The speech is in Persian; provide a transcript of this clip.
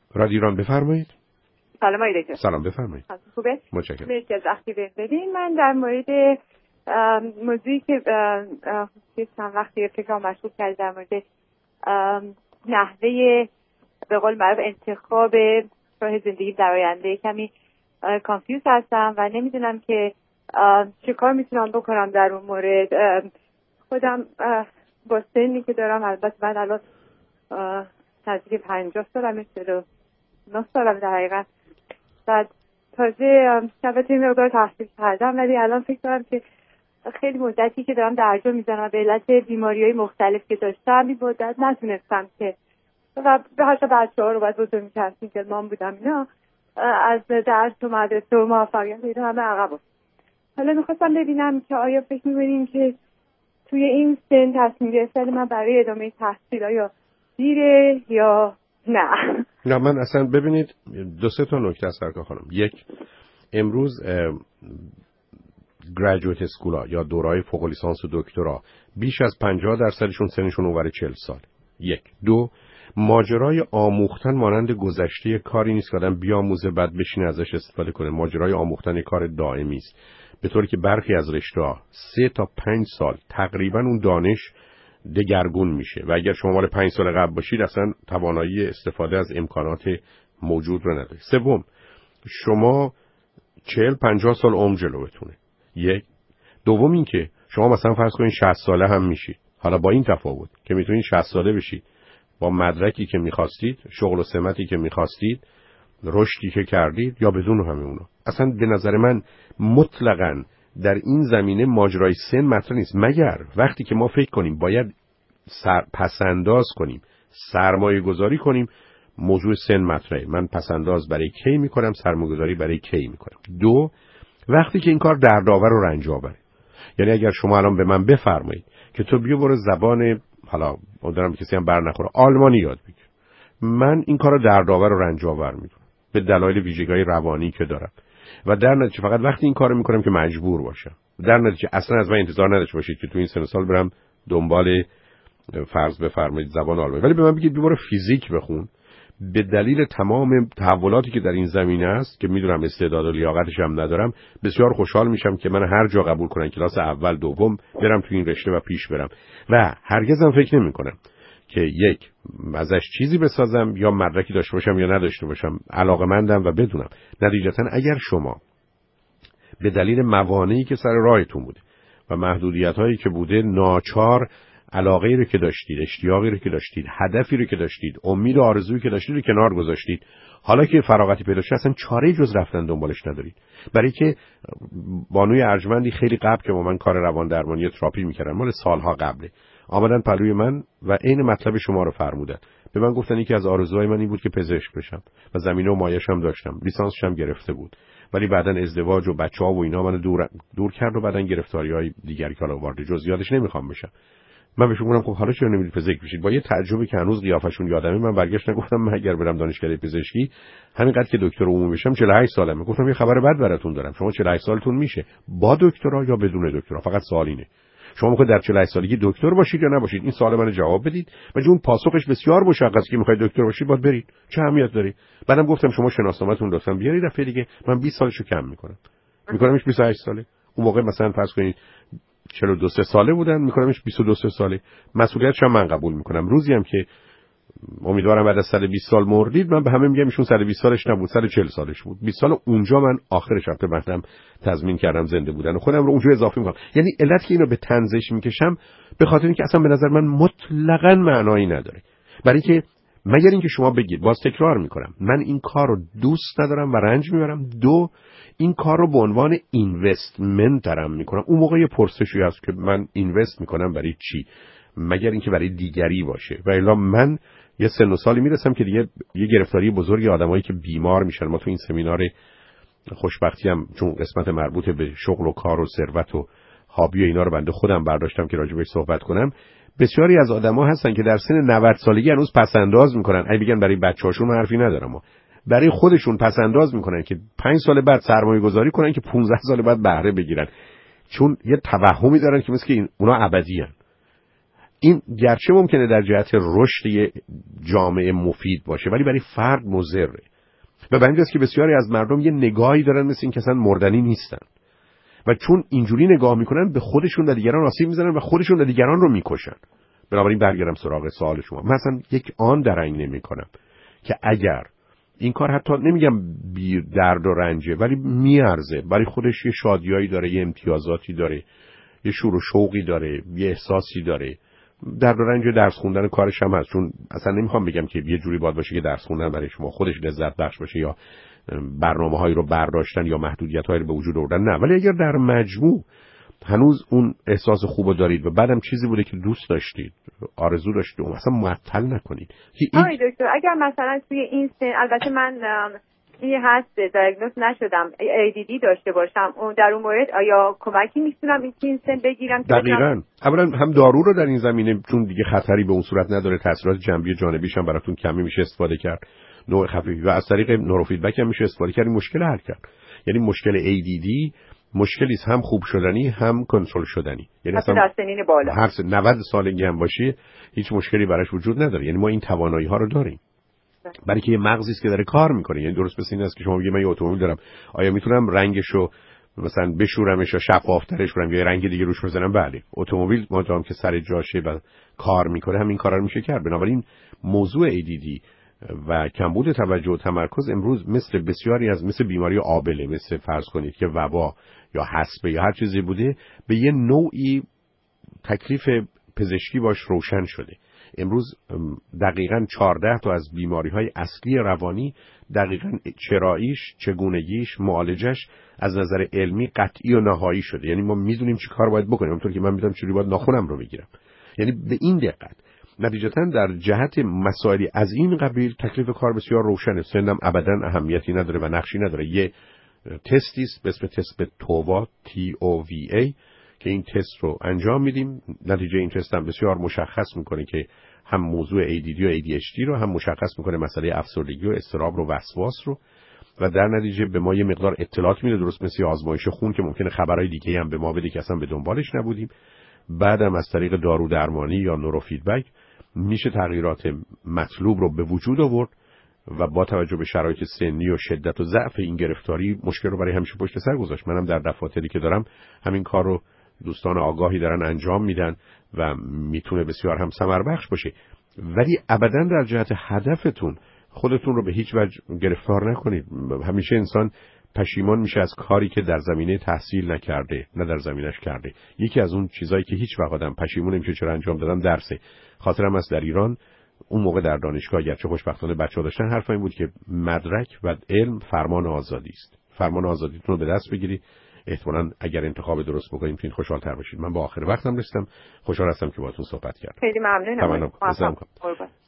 رادیو ایران بفرمایید. سلام آقای دکتر. سلام بفرمایید. خوبه؟ متشکرم. مرسی از وقتی بدین. من در مورد موضوعی که چند وقتی فکرام مشغول کرد در مورد نحوه به قول معروف انتخاب راه زندگی در آینده کمی کانفیوز هستم و نمیدونم که چه کار میتونم بکنم در اون مورد. خودم با سنی که دارم، البته من الان نزدیک 50 سالمه، 49 سالم در حقیقت، بعد تازه شبت این مقدار تحصیل کردم، ولی الان فکر کنم که خیلی مدتی که دارم درجا میزنم به علت بیماری‌های مختلف که داشتم این مدت نتونستم که و به هر بچه‌ها رو باید بزرگ می‌کردم که مام بودم اینا از درس و مدرسه و موفقیت اینا همه عقب بود. حالا می‌خواستم ببینم که آیا فکر می‌کنین که توی این سن تصمیم گرفتن من برای ادامه تحصیل آیا دیره یا نه من اصلا ببینید 2-3 تا نکته از سرکار خانم. یک، امروز گریجویت اسکولا یا دوره‌های فوق لیسانس و دکترا بیش از 50% سنشون اونور 40 سال. یک. دو، ماجرای آموختن مانند گذشته کاری نیست که آدم بیاموزه بعد بشینه ازش استفاده کنه. ماجرای آموختن کار دائمی است، به طوری که برخی از رشته‌ها 3 تا 5 سال تقریبا اون دانش دگرگون میشه و اگر شما مال 5 سال قبل باشید اصلا توانایی استفاده از امکانات موجود رو ندارید. سوم، شما 40-50 سال عمر جلوتونه. یک. دوم این که شما مثلا فرض کنید 60 ساله هم میشید. حالا با این تفاوت که میتونید 60 ساله بشید با مدرکی که میخواستید، شغل و سمتی که میخواستید، رشدی که کردید، یا بدون همه اونا. اصلا به نظر من مطلقاً در این زمینه ماجرای سن مطرح نیست، مگر وقتی که ما فکر کنیم باید پسنداز کنیم، سرمایه گذاری کنیم، موضوع سن مطرحه. من پسنداز برای کی میکنم، سرمایه گذاری برای کی میکنم. دو، وقتی که این کار دردآور و رنج آوره. یعنی اگر شما الان به من بفرمایید که تو بیا برو زبان، حالا امیدوارم کسی هم بر نخوره، آلمانی یاد بگیر، من این کارو دردآور و رنج آور میدونم به دلایل ویژگی‌های روانی که دارم و در نتیجه فقط وقتی این کارو میکنم که مجبور باشم. در نتیجه اصلا از من انتظار نداشته باشید که تو این سن سال برم دنبال فرض بفرمایید زبان آلمانی، ولی به من بگید برو فیزیک بخون. به دلیل تمام تحولاتی که در این زمینه است که میدونم استعداد و لیاقتش هم ندارم، بسیار خوشحال میشم که من هر جا قبول کنن کلاس اول دوم برم تو این رشته و پیش برم و هرگزم فکر نمی‌کنم که یک ازش چیزی بسازم یا مدرکی داشته باشم یا نداشته باشم. علاقه‌مندم و بدونم نتیجتاً اگر شما به دلیل موانعی که سر راهتون بوده و محدودیت‌هایی که بوده ناچار علاقه‌ای رو که داشتید، اشتیاقی رو که داشتید، هدفی رو که داشتید، امید و آرزویی که داشتید رو کنار گذاشتید، حالا که فراغتی پیدا شد اصلا چاره‌ای جز رفتن دنبالش ندارید. برای که بانوی ارجمندی خیلی قبل که با من کار روان درمانی و تراپی می‌کردن، مال سالها قبله، آمدن پلوی من و عین مطلب شما رو فرمودن. به من گفتن یکی از آرزوهای من این بود که پزشک بشم و زمینه و مایه‌اش هم داشتم، لیسانسش هم گرفته بود، ولی بعدن ازدواج و بچه‌ها و اینا منو دور کرد و بعدن گرفتاری‌های دیگری که حالا وارد جزئیاتش نمی‌خوام بشم. من بهشون گفتم خب حالا چرا نمیرید پزشک بشید؟ با یه تعجبی که هنوز قیافشون یادمه من برگشتم گفتم من اگر برم دانشکده پزشکی همینقدر که دکتر عمومی بشم 48 سالمه. گفتم یه خبر بد براتون دارم، شما 48 سالتون میشه با دکترا یا بدون دکترا، فقط سوال اینه شما میخواید در 48 سالگی دکتر باشید یا نباشید. این سوال منو جواب بدید و چون پاسخش بسیار مشخصه که میخواید دکتر باشید باید برید، چه اهمیت داره. بعدم گفتم شما شناسنامه‌تون لطفا بیارید دفعه دیگه من 20 سالشو کم میکنمش 28 ساله. اون موقع مثلا فرض کنید 42-3 ساله بودن، میکنمش 22-3 ساله. مسئولیتش هم من قبول میکنم. روزی هم که امیدوارم بعد از 120 سال مردید من به همه میگم ایشون 120 سالش نبود، 140 سالش بود. 20 سال اونجا من آخرش رفته بعدم تضمین کردم زنده بودن و خودم رو اونجا اضافه میکنم. یعنی علت که اینو به تنزش میکشم به خاطر اینکه اصلا به نظر من مطلقاً معنایی نداره. برای که مگر اینکه شما بگید، باز تکرار میکنم، من این کار رو دوست ندارم و رنج میبرم. دو، این کار رو به عنوان اینوستمنت دارم میکنم. اون موقع یه پرسشی هست که من اینوست میکنم برای چی؟ مگر اینکه برای دیگری باشه. و الا من یه سن و سالی میرسم که دیگه یه گرفتاری بزرگی آدمایی که بیمار میشن. ما تو این سمینار خوشبختی هم چون قسمت مربوط به شغل و کار و ثروت و هابی و اینا رو بنده خودم برداشتم که راجع بهش صحبت کنم، بسیاری از آدما هستن که در سن 90 سالگی هنوز پسنداز میکنن. اگه بگن برای بچه‌هاشون حرفی ندارم، برای خودشون پسنداز میکنن که 5 سال بعد سرمایه گذاری کنن که 15 سال بعد بهره بگیرن، چون یه توهمی دارن که مثل که اونا ابدی ان. این گرچه ممکنه در جهت رشد جامعه مفید باشه ولی برای فرد مضره. و برای اینجاست که بسیاری از مردم یه نگاهی دارن مثل این که اصلا مردنی نیستن و چون اینجوری نگاه میکنن به خودشون و دیگران آسیب میزنن و خودشون و دیگران رو میکشن. بنابراین برگردم سراغ سوال شما. من اصلا یک آن درنگ نمیکنم که اگر این کار حتی نمیگم بی درد و رنجه ولی میارزه، برای خودش یه شادیایی داره، یه امتیازاتی داره، یه شور و شوقی داره، یه احساسی داره، درد و رنج درس خوندن کارش هم هست. چون اصلا نمیخوام بگم که یه جوری باید باشه که درس خوندن برای شما خودش لذت بخش باشه یا برنامه‌هایی رو برداشتن یا محدودیت‌هایی رو به وجود آوردن، نه. ولی اگر در مجموع هنوز اون احساس خوبو دارید و بعدم چیزی بوده که دوست داشتید، آرزو داشتید، اصلا معطل نکنید. آقای دکتر اگر مثلا توی این سن، البته من این هست دیاگنوز نشدم ADD داشته باشم، اون در اون مورد آیا کمکی میتونم این سن بگیرم؟ دقیقاً. اولا هم دارو رو در این زمینه چون دیگه خطری به اون صورت نداره، تاثیرات جنبی جانبیش هم براتون کمی میشه استفاده کرد، نوع خفیفی، و از طریق نوروفیدبک هم میشه استفاده کرد، مشکل حل کرد. یعنی مشکل ADD مشکلی است هم خوب شدنی هم کنترل شدنی. یعنی اصلا در سنین بالا هر 90 سالگی هم باشی هیچ مشکلی براش وجود نداره. یعنی ما این توانایی ها رو داریم. برای که یه مغزی است که داره کار میکنه. یعنی درست مثل این است که شما بگید من یه اتومبیل دارم، آیا میتونم رنگشو مثلا بشورمش یا شفافترش کنم یا رنگ دیگه روش بزنم؟ بله. اتومبیل مادام که سر جاشه و کار میکنه همین کارا رو میشه کرد. بنابراین موضوع ADD و کمبود توجه و تمرکز امروز مثل بسیاری از مثل بیماری آبله، مثل فرض کنید که وبا یا حصبه یا هر چیزی بوده، به یه نوعی تکلیف پزشکی باش روشن شده. امروز دقیقاً 14 تا از بیماری‌های اصلی روانی دقیقاً چراییش، چگونگیش، معالجش از نظر علمی قطعی و نهایی شده. یعنی ما میدونیم چی کار باید بکنیم، همونطور که من میدونم چجوری باید ناخنم رو بگیرم. یعنی به این دقت. نتیجتاً در جهت مسائلی از این قبیل تکلیف کار بسیار روشنه. سنم ابداً اهمیتی نداره و نقشی نداره. یه تستی است به اسم تست تووا TOVA که این تست رو انجام میدیم. نتیجه این تست هم بسیار مشخص میکنه که هم موضوع ADD و ADHD رو، هم مشخص میکنه مسئله افسردگی و اضطراب رو، وسواس رو، و در نتیجه به ما یه مقدار اطلاعات میده، درست مثل آزمایش خون که ممکنه خبرهای دیگه هم به ما بده که اصلا به دنبالش نبودیم. بعدم از طریق دارو درمانی یا نوروفیدبک میشه تغییرات مطلوب رو به وجود آورد و با توجه به شرایط سنی و شدت و ضعف این گرفتاری مشکل رو برای همیشه پشت سر گذاشت. منم در دفاتری که دارم همین کار رو دوستان آگاهی دارن انجام میدن و میتونه بسیار هم ثمر بخش باشه. ولی ابداً در جهت هدفتون خودتون رو به هیچ وجه گرفتار نکنید. همیشه انسان پشیمان میشه از کاری که در زمینه تحصیل نکرده، نه در زمینش کرده. یکی از اون چیزایی که هیچ وقت آدم پشیمون نمیشه چرا انجام دادم درسه. خاطرم از در ایران اون موقع در دانشگاه، گرچه خوشبختانه بچه‌ها داشتن، حرف این بود که مدرک و علم فرمان آزادی است. فرمان آزادیتون رو به دست بگیرید، احتمالاً اگر انتخاب درست بکنید میتونید خوشحال‌تر باشید. من با آخر وقتم رسیدم. خوشحال هستم که باهاتون صحبت کردم. خیلی ممنونم.